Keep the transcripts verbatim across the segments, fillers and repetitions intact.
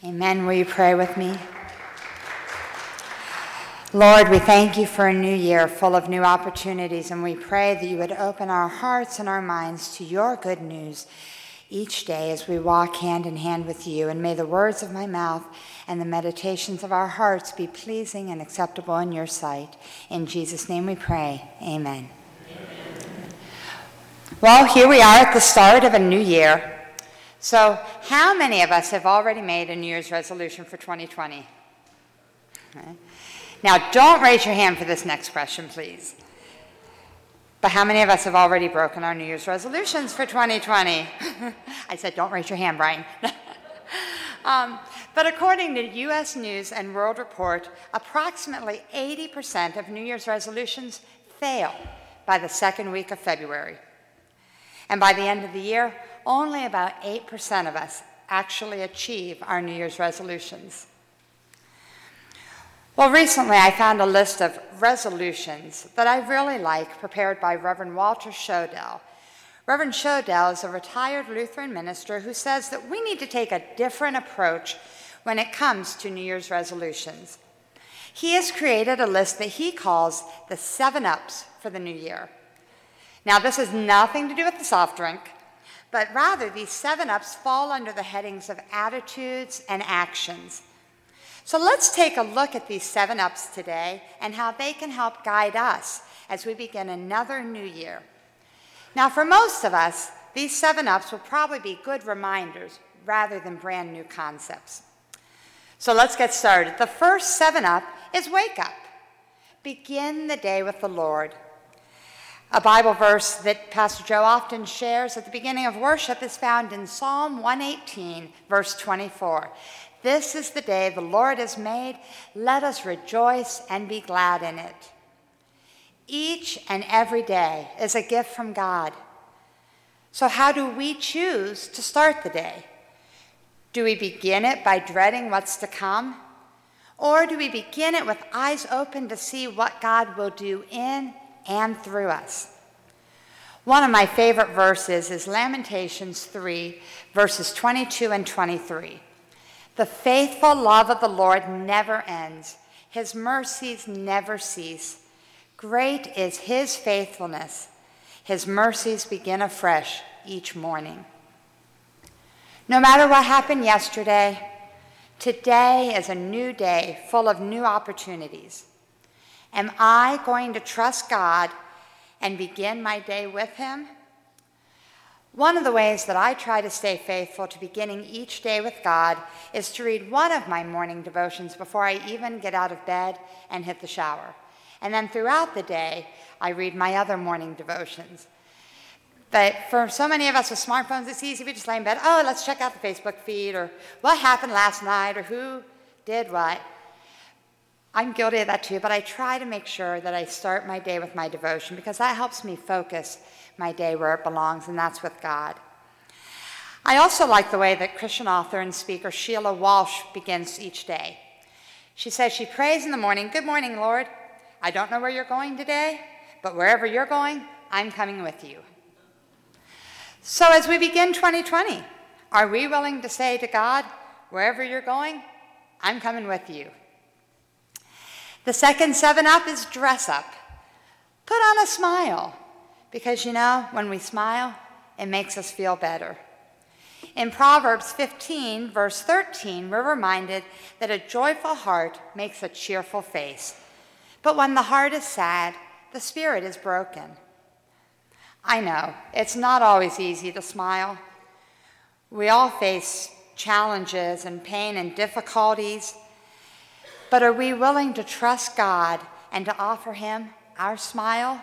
Amen. Will you pray with me? Lord, we thank you for a new year full of new opportunities, and we pray that you would open our hearts and our minds to your good news each day as we walk hand in hand with you. And may the words of my mouth and the meditations of our hearts be pleasing and acceptable in your sight. In Jesus' name we pray. Amen. Amen. Well, here we are at the start of a new year. So how many of us have already made a New Year's resolution for twenty twenty? Okay. Now, don't raise your hand for this next question, please. But how many of us have already broken our New Year's resolutions for twenty twenty? I said, don't raise your hand, Brian. um, but according to U S News and World Report, approximately eighty percent of New Year's resolutions fail by the second week of February. And by the end of the year, only about eight percent of us actually achieve our New Year's resolutions. Well, recently I found a list of resolutions that I really like, prepared by Reverend Walter Shodell. Reverend Shodell is a retired Lutheran minister who says that we need to take a different approach when it comes to New Year's resolutions. He has created a list that he calls the seven ups for the new year. Now, this has nothing to do with the soft drink, but rather these seven ups fall under the headings of attitudes and actions. So let's take a look at these seven ups today and how they can help guide us as we begin another new year. Now, for most of us, these seven ups will probably be good reminders rather than brand new concepts. So let's get started. The first seven up is wake up. Begin the day with the Lord. A Bible verse that Pastor Joe often shares at the beginning of worship is found in Psalm one eighteen, verse twenty-four. This is the day the Lord has made. Let us rejoice and be glad in it. Each and every day is a gift from God. So how do we choose to start the day? Do we begin it by dreading what's to come? Or do we begin it with eyes open to see what God will do in and through us? One of my favorite verses is Lamentations three, verses twenty-two and twenty-three. The faithful love of the Lord never ends. His mercies never cease. Great is his faithfulness. His mercies begin afresh each morning. No matter what happened yesterday, today is a new day full of new opportunities. Am I going to trust God and begin my day with him? One of the ways that I try to stay faithful to beginning each day with God is to read one of my morning devotions before I even get out of bed and hit the shower. And then throughout the day, I read my other morning devotions. But for so many of us with smartphones, it's easy. We just lay in bed, oh, let's check out the Facebook feed, or what happened last night, or who did what. I'm guilty of that too, but I try to make sure that I start my day with my devotion because that helps me focus my day where it belongs, and that's with God. I also like the way that Christian author and speaker Sheila Walsh begins each day. She says she prays in the morning, good morning, Lord. I don't know where you're going today, but wherever you're going, I'm coming with you. So as we begin twenty twenty, are we willing to say to God, wherever you're going, I'm coming with you? The second seven up is dress up. Put on a smile, because you know, when we smile, it makes us feel better. In Proverbs fifteen, verse thirteen, we're reminded that a joyful heart makes a cheerful face. But when the heart is sad, the spirit is broken. I know, it's not always easy to smile. We all face challenges and pain and difficulties. But are we willing to trust God and to offer him our smile?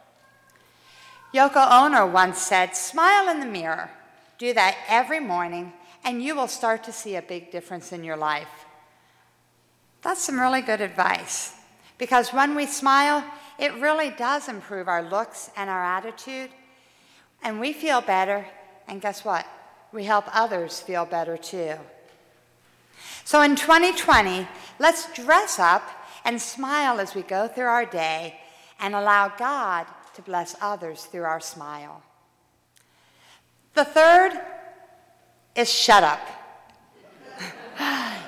Yoko Ono once said, smile in the mirror. Do that every morning, and you will start to see a big difference in your life. That's some really good advice, because when we smile, it really does improve our looks and our attitude, and we feel better, and guess what? We help others feel better too. So in twenty twenty, let's dress up and smile as we go through our day and allow God to bless others through our smile. The third is shut up.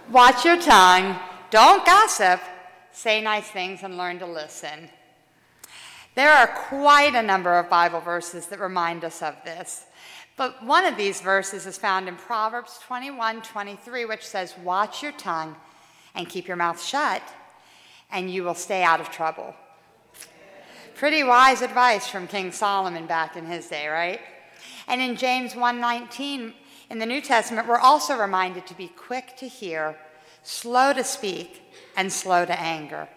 Watch your tongue. Don't gossip. Say nice things and learn to listen. There are quite a number of Bible verses that remind us of this. But one of these verses is found in Proverbs twenty-one twenty-three, which says, watch your tongue and keep your mouth shut, and you will stay out of trouble. Pretty wise advice from King Solomon back in his day, right? And in James one nineteen in the New Testament, we're also reminded to be quick to hear, slow to speak, and slow to anger.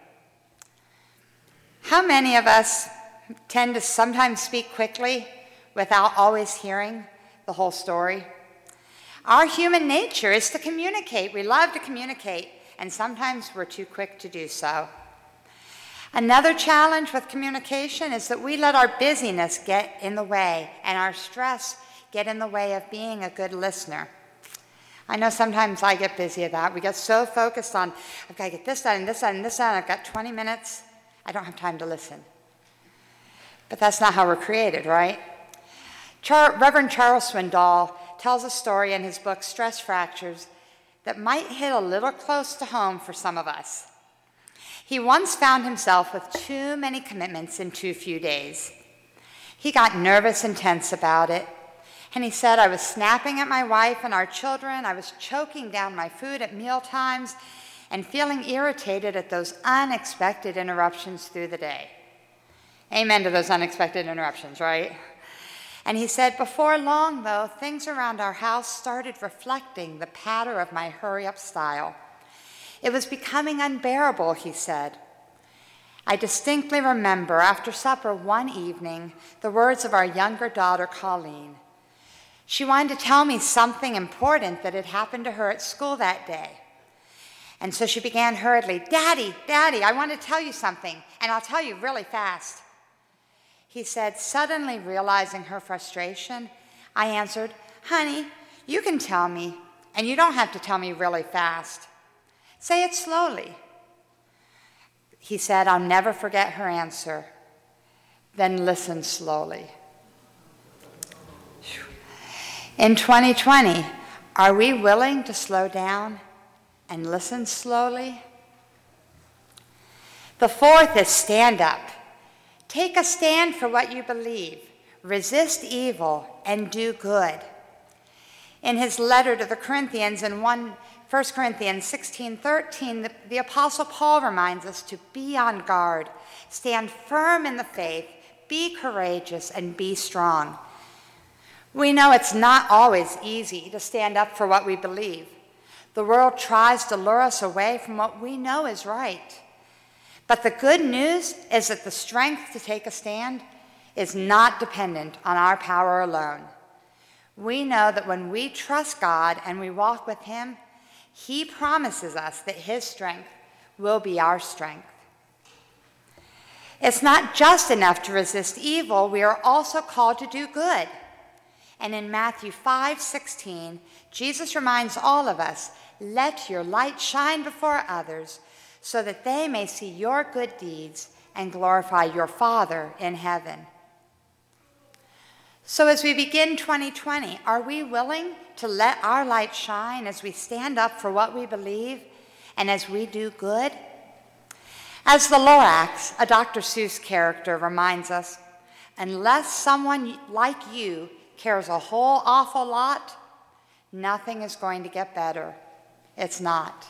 How many of us tend to sometimes speak quickly without always hearing the whole story? Our human nature is to communicate. We love to communicate, and sometimes we're too quick to do so. Another challenge with communication is that we let our busyness get in the way and our stress get in the way of being a good listener. I know sometimes I get busy at that. We get so focused on, I've got to get this done and this done and this done. I've got twenty minutes. I don't have time to listen. But that's not how we're created, right? Char- Reverend Charles Swindoll tells a story in his book, Stress Fractures, that might hit a little close to home for some of us. He once found himself with too many commitments in too few days. He got nervous and tense about it, and he said, I was snapping at my wife and our children, I was choking down my food at meal times, and feeling irritated at those unexpected interruptions through the day. Amen to those unexpected interruptions, right? And he said, before long, though, things around our house started reflecting the patter of my hurry-up style. It was becoming unbearable, he said. I distinctly remember after supper one evening the words of our younger daughter, Colleen. She wanted to tell me something important that had happened to her at school that day. And so she began hurriedly, Daddy, Daddy, I want to tell you something, and I'll tell you really fast. He said, suddenly realizing her frustration, I answered, honey, you can tell me, and you don't have to tell me really fast. Say it slowly. He said, I'll never forget her answer. Then listen slowly. In twenty twenty, are we willing to slow down and listen slowly? The fourth is stand up. Take a stand for what you believe. Resist evil and do good. In his letter to the Corinthians in First Corinthians sixteen thirteen, the, the Apostle Paul reminds us to be on guard, stand firm in the faith, be courageous, and be strong. We know it's not always easy to stand up for what we believe. The world tries to lure us away from what we know is right. But the good news is that the strength to take a stand is not dependent on our power alone. We know that when we trust God and we walk with him, he promises us that his strength will be our strength. It's not just enough to resist evil, we are also called to do good. And in Matthew five sixteen, Jesus reminds all of us, let your light shine before others so that they may see your good deeds and glorify your Father in heaven. So as we begin twenty twenty, are we willing to let our light shine as we stand up for what we believe and as we do good? As the Lorax, a Doctor Seuss character, reminds us, unless someone like you cares a whole awful lot, nothing is going to get better. It's not.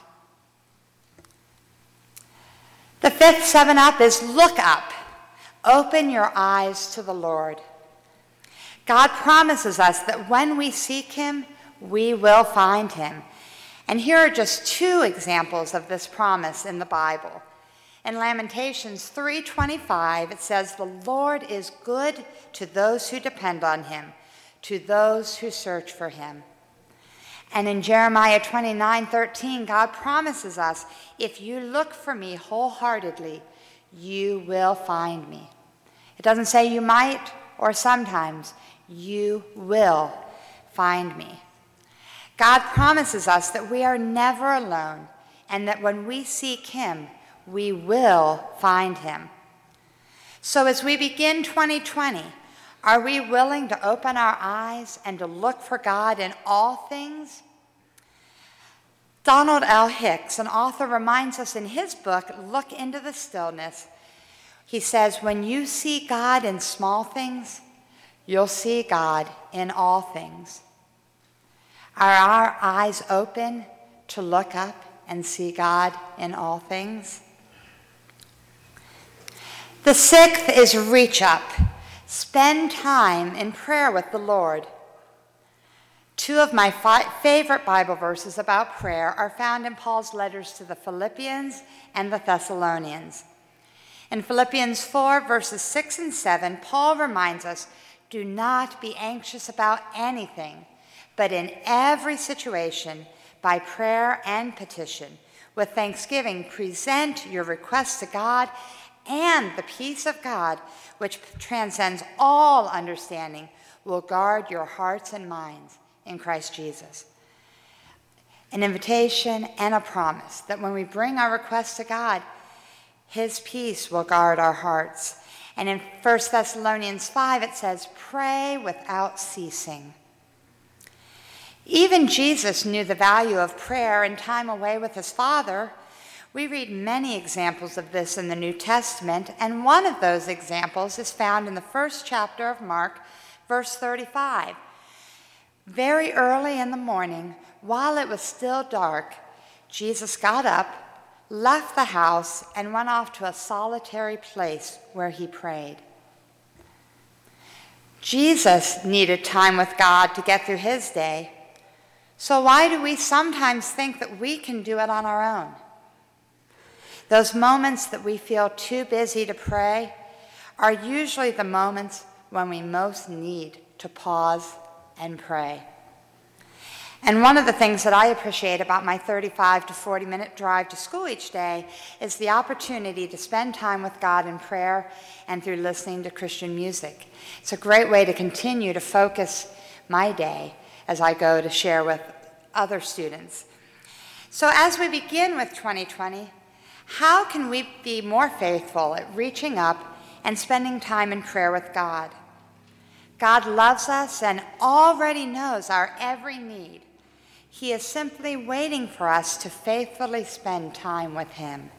The fifth seven up is look up. Open your eyes to the Lord. God promises us that when we seek him, we will find him. And here are just two examples of this promise in the Bible. In Lamentations three twenty-five, it says, the Lord is good to those who depend on him, to those who search for him. And in Jeremiah twenty-nine thirteen, God promises us, if you look for me wholeheartedly, you will find me. It doesn't say you might or sometimes. You will find me. God promises us that we are never alone and that when we seek him, we will find him. So as we begin twenty twenty, are we willing to open our eyes and to look for God in all things? Donald L. Hicks, an author, reminds us in his book, Look into the Stillness. He says, when you see God in small things, you'll see God in all things. Are our eyes open to look up and see God in all things? The sixth is reach up. Spend time in prayer with the Lord. Two of my fi- favorite Bible verses about prayer are found in Paul's letters to the Philippians and the Thessalonians. In Philippians four, verses six and seven, Paul reminds us, do not be anxious about anything, but in every situation, by prayer and petition, with thanksgiving, present your requests to God, and the peace of God, which transcends all understanding, will guard your hearts and minds in Christ Jesus. An invitation and a promise that when we bring our requests to God, his peace will guard our hearts. And in First Thessalonians five, it says, pray without ceasing. Even Jesus knew the value of prayer and time away with his Father. We read many examples of this in the New Testament, and one of those examples is found in the first chapter of Mark, verse thirty-five. Very early in the morning, while it was still dark, Jesus got up, left the house, and went off to a solitary place where he prayed. Jesus needed time with God to get through his day. So why do we sometimes think that we can do it on our own? Those moments that we feel too busy to pray are usually the moments when we most need to pause and pray. And one of the things that I appreciate about my thirty-five to forty minute drive to school each day is the opportunity to spend time with God in prayer and through listening to Christian music. It's a great way to continue to focus my day as I go to share with other students. So as we begin with twenty twenty, how can we be more faithful at reaching up and spending time in prayer with God? God loves us and already knows our every need. He is simply waiting for us to faithfully spend time with him.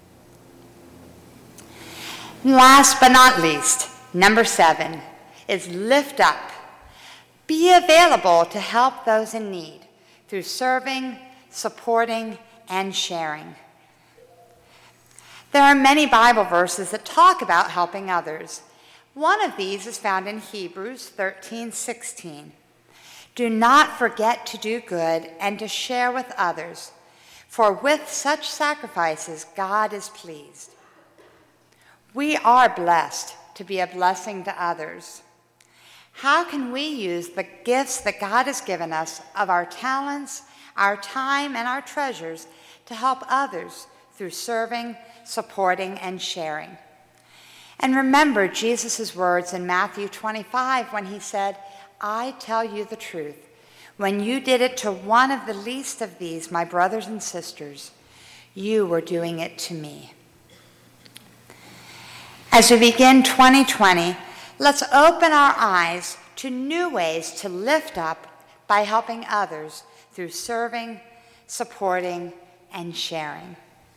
Last but not least, number seven is lift up. Be available to help those in need through serving, supporting, and sharing. There are many Bible verses that talk about helping others. One of these is found in Hebrews thirteen sixteen. Do not forget to do good and to share with others, for with such sacrifices God is pleased. We are blessed to be a blessing to others. How can we use the gifts that God has given us of our talents, our time, and our treasures to help others through serving, supporting, and sharing? And remember Jesus' words in Matthew twenty-five when he said, I tell you the truth. When you did it to one of the least of these, my brothers and sisters, you were doing it to me. As we begin twenty twenty, let's open our eyes to new ways to lift up by helping others through serving, supporting, and sharing.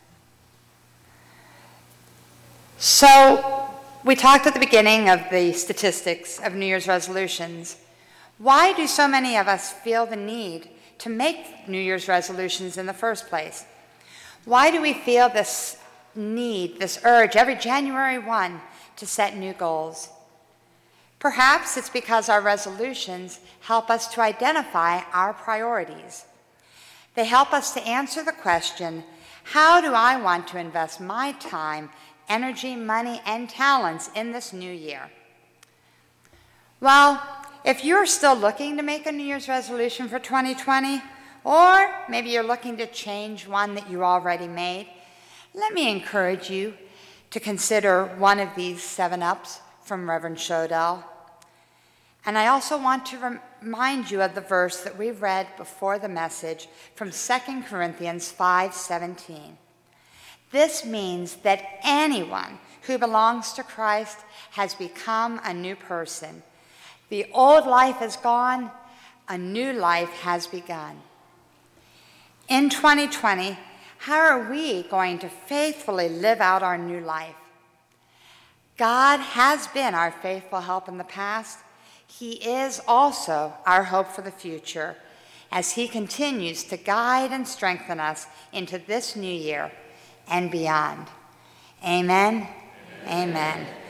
So, we talked at the beginning of the statistics of New Year's resolutions. Why do so many of us feel the need to make New Year's resolutions in the first place? Why do we feel this need, this urge every January first to set new goals? Perhaps it's because our resolutions help us to identify our priorities. They help us to answer the question, how do I want to invest my time, energy, money, and talents in this new year? Well, if you're still looking to make a New Year's resolution for twenty twenty, or maybe you're looking to change one that you already made, let me encourage you to consider one of these seven ups from Reverend Shodell. And I also want to remind you of the verse that we read before the message from Second Corinthians five seventeen. This means that anyone who belongs to Christ has become a new person. The old life is gone, a new life has begun. In twenty twenty, how are we going to faithfully live out our new life? God has been our faithful help in the past. He is also our hope for the future as he continues to guide and strengthen us into this new year and beyond. Amen. Amen. Amen.